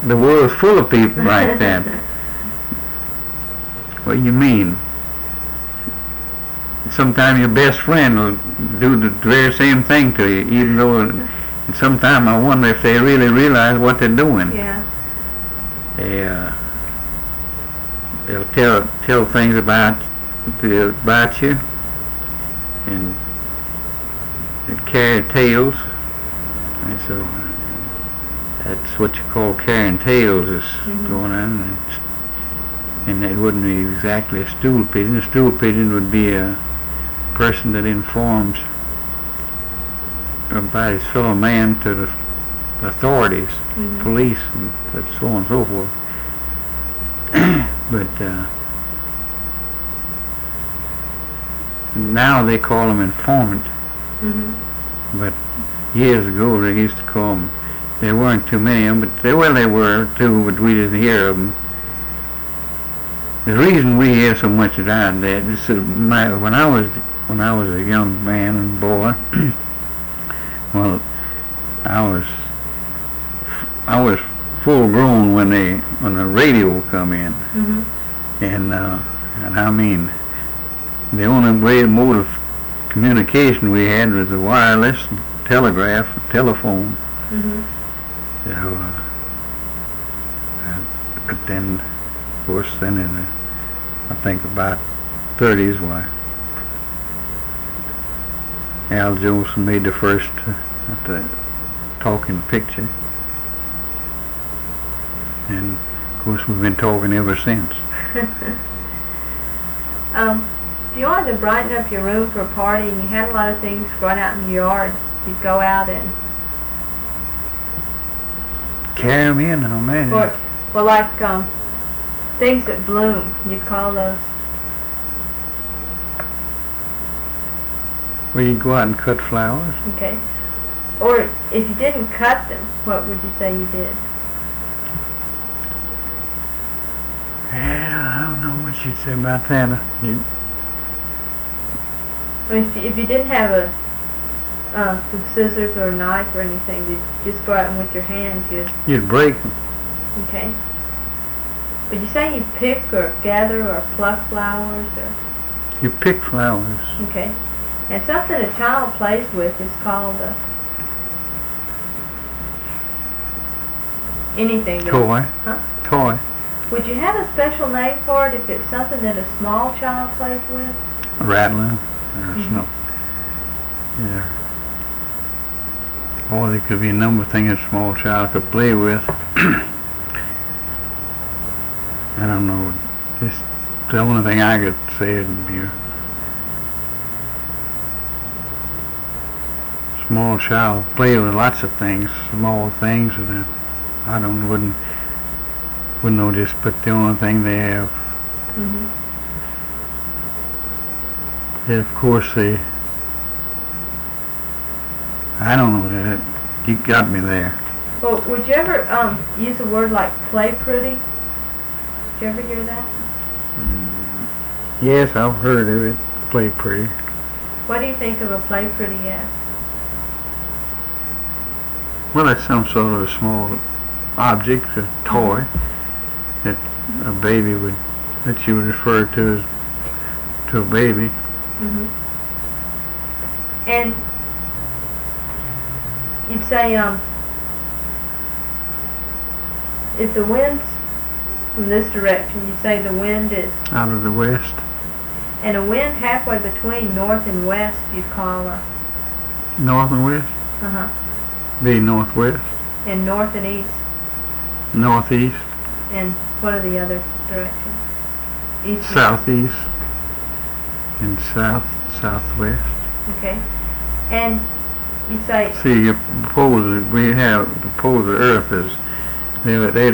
the world's full of people like that. What do you mean? Sometimes your best friend will do the very same thing to you, even though, and sometimes I wonder if they really realize what they're doing. Yeah. They'll tell things about you, and carry tales, and so that's what you call carrying tales is going on, and that wouldn't be exactly a stool pigeon. A stool pigeon would be a person that informs about his fellow man to the authorities, police, and so on and so forth. But now they call them informant. But years ago they used to call them. There weren't too many of them, but there were too, but we didn't hear of them. The reason we hear so much about that is when I was a young man and boy. Well, I was full grown when the radio come in, and I mean, the only mode of communication we had was the wireless telegraph, telephone. So, but then, of course, then in the, I think about 30s, why Al Jolson made the first talking picture, and of course we've been talking ever since. If you wanted to brighten up your room for a party and you had a lot of things growing out in the yard, you'd go out and carry them in, I imagine. Well, like things that bloom, you'd call those. Well, you go out and cut flowers. Okay. Or if you didn't cut them, what would you say you did? Yeah, I don't know what you'd say about that. If you didn't have some scissors or a knife or anything, you'd just go out and with your hands you'd break them. Okay. Would you say you pick or gather or pluck flowers or? You pick flowers. Okay. And something a child plays with is called anything. Toy. Huh? Toy. Would you have a special name for it if it's something that a small child plays with? A rattling. There's no. Yeah. Or there could be a number of things a small child could play with. I don't know. Just the only thing I could say would be a small child play with lots of things, small things, and I wouldn't know just but the only thing they have. And of course I don't know that. You got me there. Well, would you ever use a word like play pretty? Did you ever hear that? Yes, I've heard of it. Play pretty. What do you think of a play pretty as? Well, it's some sort of a small object, a toy, that a baby that you would refer to as a baby. And you'd say, if the wind's from this direction, you say the wind is out of the west. And a wind halfway between north and west, you'd call a north and west. Be northwest. And north and east. Northeast. And what are the other directions? East. Southeast. And southwest. Okay. And you say. See, the poles of the Earth is they